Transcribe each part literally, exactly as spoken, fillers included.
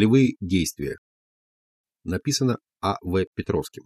Волевые действия. Написано А В Петровским.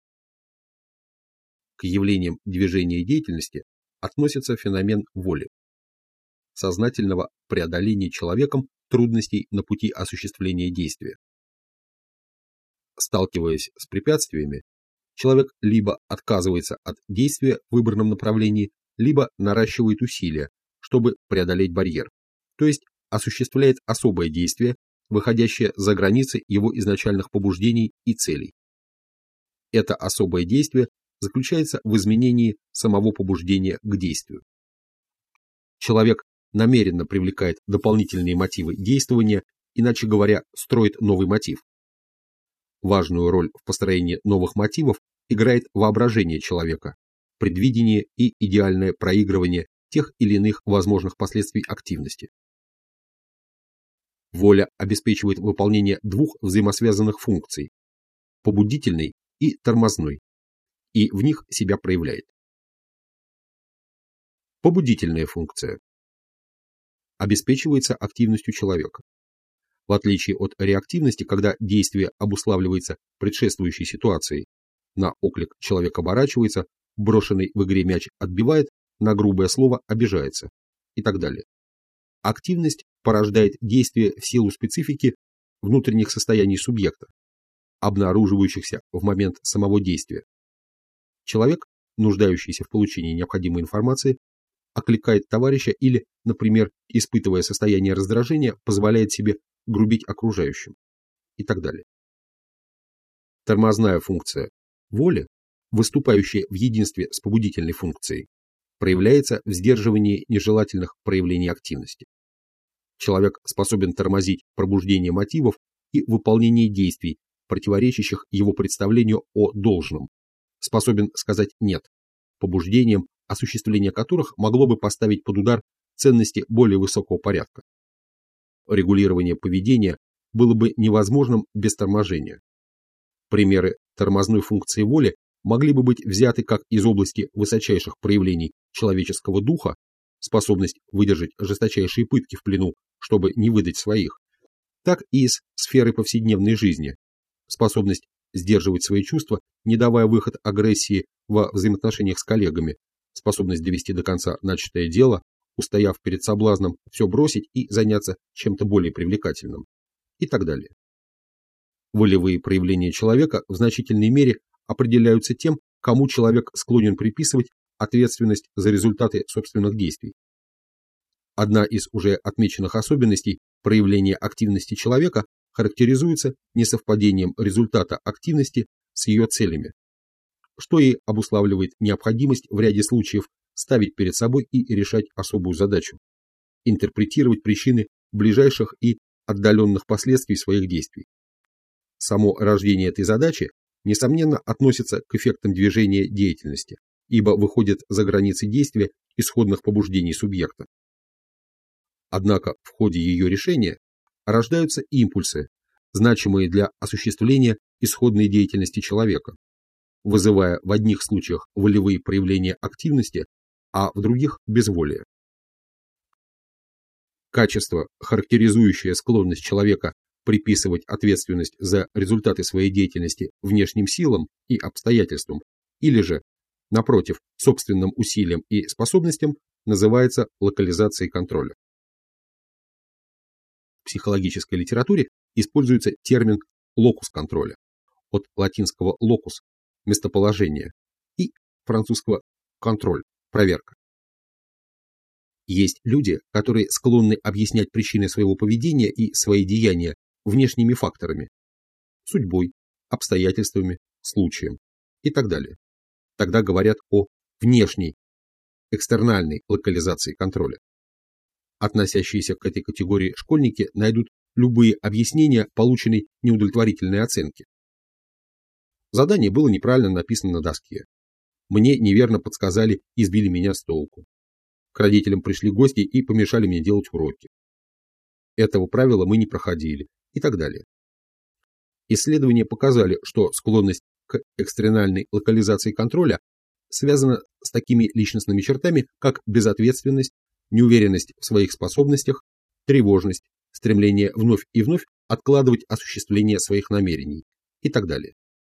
К явлениям движения и деятельности относится феномен воли, сознательного преодоления человеком трудностей на пути осуществления действия. Сталкиваясь с препятствиями, человек либо отказывается от действия в выбранном направлении, либо наращивает усилия, чтобы преодолеть барьер, то есть осуществляет особое действие, выходящее за границы его изначальных побуждений и целей. Это особое действие заключается в изменении самого побуждения к действию. Человек намеренно привлекает дополнительные мотивы действования, иначе говоря, строит новый мотив. Важную роль в построении новых мотивов играет воображение человека, предвидение и идеальное проигрывание тех или иных возможных последствий активности. Воля обеспечивает выполнение двух взаимосвязанных функций – побудительной и тормозной, и в них себя проявляет. Побудительная функция обеспечивается активностью человека. В отличие от реактивности, когда действие обуславливается предшествующей ситуацией, на оклик человек оборачивается, брошенный в игре мяч отбивает, на грубое слово обижается и так далее. Активность порождает действие в силу специфики внутренних состояний субъекта, обнаруживающихся в момент самого действия. Человек, нуждающийся в получении необходимой информации, окликает товарища или, например, испытывая состояние раздражения, позволяет себе грубить окружающим и так далее. Тормозная функция воли, выступающая в единстве с побудительной функцией, проявляется в сдерживании нежелательных проявлений активности. Человек способен тормозить пробуждение мотивов и выполнение действий, противоречащих его представлению о должном, способен сказать «нет» побуждениям, осуществление которых могло бы поставить под удар ценности более высокого порядка. Регулирование поведения было бы невозможным без торможения. Примеры тормозной функции воли могли бы быть взяты как из области высочайших проявлений человеческого духа, способность выдержать жесточайшие пытки в плену, чтобы не выдать своих, так и из сферы повседневной жизни, способность сдерживать свои чувства, не давая выход агрессии во взаимоотношениях с коллегами, способность довести до конца начатое дело, устояв перед соблазном все бросить и заняться чем-то более привлекательным и так далее. Волевые проявления человека в значительной мере определяются тем, кому человек склонен приписывать ответственность за результаты собственных действий. Одна из уже отмеченных особенностей проявления активности человека характеризуется несовпадением результата активности с ее целями, что и обуславливает необходимость в ряде случаев ставить перед собой и решать особую задачу – интерпретировать причины ближайших и отдаленных последствий своих действий. Само рождение этой задачи, несомненно, относится к эффектам движения деятельности, ибо выходит за границы действия исходных побуждений субъекта. Однако в ходе ее решения рождаются импульсы, значимые для осуществления исходной деятельности человека, вызывая в одних случаях волевые проявления активности, а в других – безволие. Качество, характеризующее склонность человека приписывать ответственность за результаты своей деятельности внешним силам и обстоятельствам, или же, напротив, собственным усилиям и способностям, называется локализацией контроля. В психологической литературе используется термин локус контроля, от латинского locus – местоположение, и французского контроль – проверка. Есть люди, которые склонны объяснять причины своего поведения и свои деяния внешними факторами – судьбой, обстоятельствами, случаем и так далее. Тогда говорят о внешней, экстернальной локализации контроля. Относящиеся к этой категории школьники найдут любые объяснения полученной неудовлетворительной оценки. Задание было неправильно написано на доске. Мне неверно подсказали и сбили меня с толку. К родителям пришли гости и помешали мне делать уроки. Этого правила мы не проходили и так далее. Исследования показали, что склонность к экстернальной локализации контроля связана с такими личностными чертами, как безответственность, неуверенность в своих способностях, тревожность, стремление вновь и вновь откладывать осуществление своих намерений и так далее.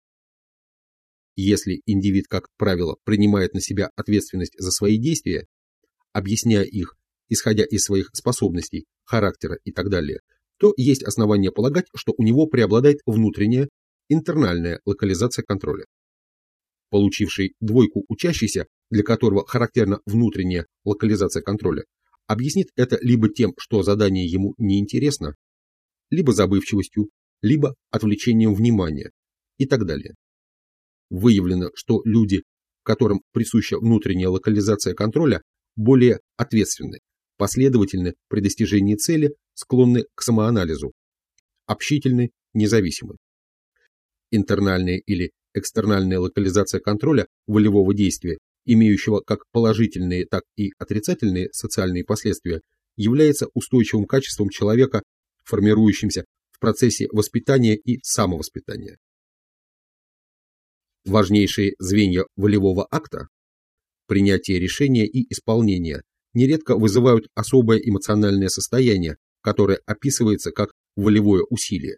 Если индивид, как правило, принимает на себя ответственность за свои действия, объясняя их, исходя из своих способностей, характера и так далее, то есть основания полагать, что у него преобладает внутренняя, интернальная локализация контроля. Получивший двойку учащийся, для которого характерна внутренняя локализация контроля, объяснит это либо тем, что задание ему неинтересно, либо забывчивостью, либо отвлечением внимания и так далее. Выявлено, что люди, которым присуща внутренняя локализация контроля, более ответственны, последовательны при достижении цели, склонны к самоанализу, общительны, независимы. Интернальная или экстернальная локализация контроля волевого действия, имеющего как положительные, так и отрицательные социальные последствия, является устойчивым качеством человека, формирующимся в процессе воспитания и самовоспитания. Важнейшие звенья волевого акта, принятие решения и исполнение, нередко вызывают особое эмоциональное состояние, которое описывается как волевое усилие.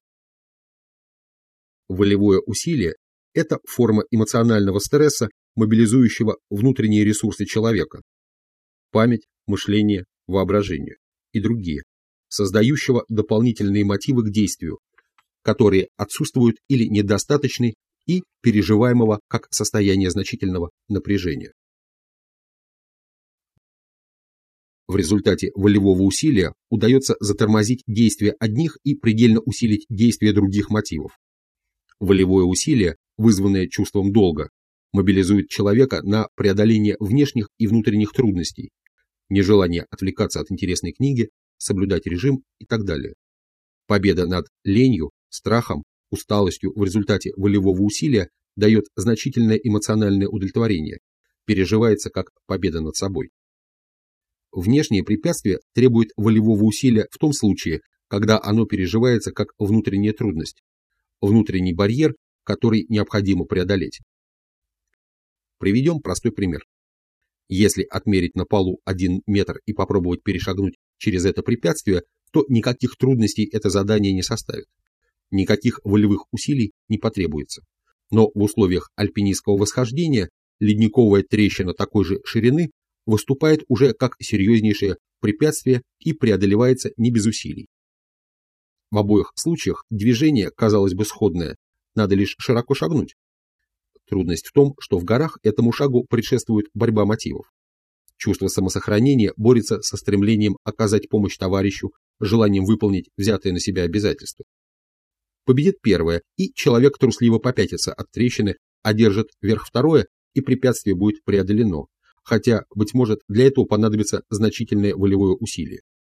Волевое усилие – это форма эмоционального стресса, мобилизующего внутренние ресурсы человека – память, мышление, воображение и другие, создающего дополнительные мотивы к действию, которые отсутствуют или недостаточны и переживаемого как состояние значительного напряжения. В результате волевого усилия удается затормозить действия одних и предельно усилить действия других мотивов. Волевое усилие, вызванное чувством долга, мобилизует человека на преодоление внешних и внутренних трудностей, нежелание отвлекаться от интересной книги, соблюдать режим и так далее. Победа над ленью, страхом, усталостью в результате волевого усилия дает значительное эмоциональное удовлетворение, переживается как победа над собой. Внешнее препятствие требует волевого усилия в том случае, когда оно переживается как внутренняя трудность, внутренний барьер, который необходимо преодолеть. Приведем простой пример. Если отмерить на полу один метр и попробовать перешагнуть через это препятствие, то никаких трудностей это задание не составит. Никаких волевых усилий не потребуется. Но в условиях альпинистского восхождения ледниковая трещина такой же ширины выступает уже как серьезнейшее препятствие и преодолевается не без усилий. В обоих случаях движение, казалось бы, сходное, надо лишь широко шагнуть. Трудность в том, что в горах этому шагу предшествует борьба мотивов. Чувство самосохранения борется со стремлением оказать помощь товарищу, желанием выполнить взятые на себя обязательства. Победит первое, и человек трусливо попятится от трещины, одержит верх второе, и препятствие будет преодолено, хотя, быть может, для этого понадобится значительное волевое усилие.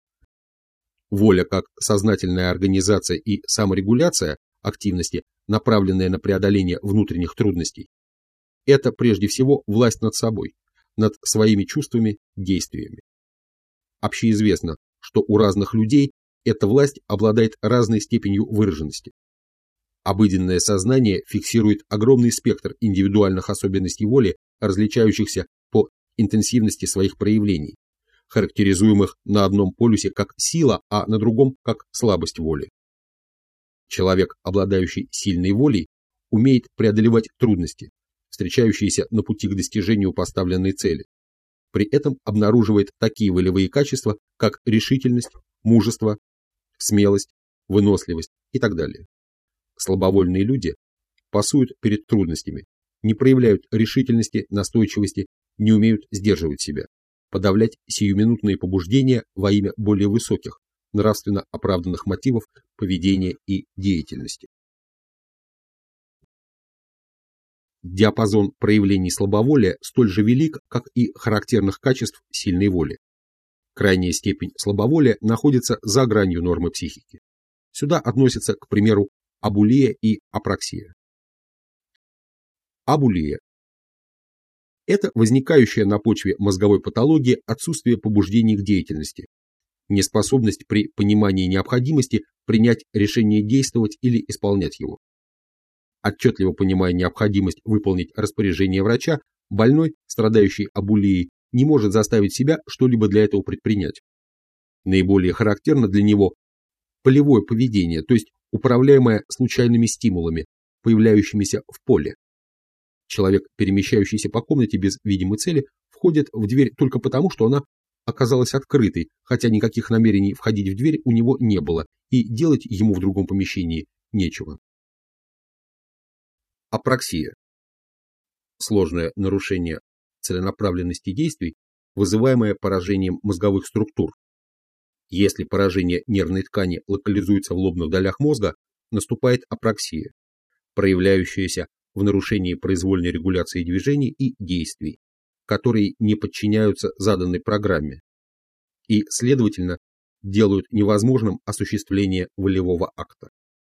Воля как сознательная организация и саморегуляция активности, направленная на преодоление внутренних трудностей, это прежде всего власть над собой, над своими чувствами, действиями. Общеизвестно, что у разных людей эта власть обладает разной степенью выраженности. Обыденное сознание фиксирует огромный спектр индивидуальных особенностей воли, различающихся по интенсивности своих проявлений, характеризуемых на одном полюсе как сила, а на другом как слабость воли. Человек, обладающий сильной волей, умеет преодолевать трудности, встречающиеся на пути к достижению поставленной цели. При этом обнаруживает такие волевые качества, как решительность, мужество, смелость, выносливость и так далее. Слабовольные люди пасуют перед трудностями, не проявляют решительности, настойчивости, не умеют сдерживать себя, подавлять сиюминутные побуждения во имя более высоких, нравственно оправданных мотивов поведения и деятельности. Диапазон проявлений слабоволия столь же велик, как и характерных качеств сильной воли. Крайняя степень слабоволия находится за гранью нормы психики. Сюда относятся, к примеру, абулия и апраксия. Абулия – это возникающее на почве мозговой патологии отсутствие побуждений к деятельности, неспособность при понимании необходимости принять решение действовать или исполнять его. Отчетливо понимая необходимость выполнить распоряжение врача, больной, страдающий абулией, не может заставить себя что-либо для этого предпринять. Наиболее характерно для него полевое поведение, то есть управляемое случайными стимулами, появляющимися в поле. Человек, перемещающийся по комнате без видимой цели, входит в дверь только потому, что она оказалась открытой, хотя никаких намерений входить в дверь у него не было, и делать ему в другом помещении нечего. Апраксия. Сложное нарушение целенаправленности действий, вызываемое поражением мозговых структур. Если поражение нервной ткани локализуется в лобных долях мозга, наступает апраксия, проявляющаяся в нарушении произвольной регуляции движений и действий, которые не подчиняются заданной программе и, следовательно, делают невозможным осуществление волевого акта.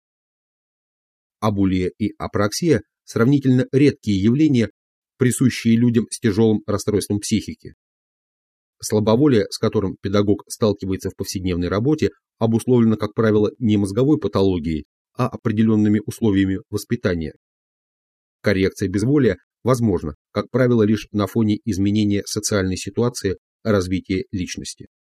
Абулия и апраксия – сравнительно редкие явления, присущие людям с тяжелым расстройством психики. Слабоволие, с которым педагог сталкивается в повседневной работе, обусловлено, как правило, не мозговой патологией, а определенными условиями воспитания. Коррекция безволия возможна, как правило, лишь на фоне изменения социальной ситуации развития личности.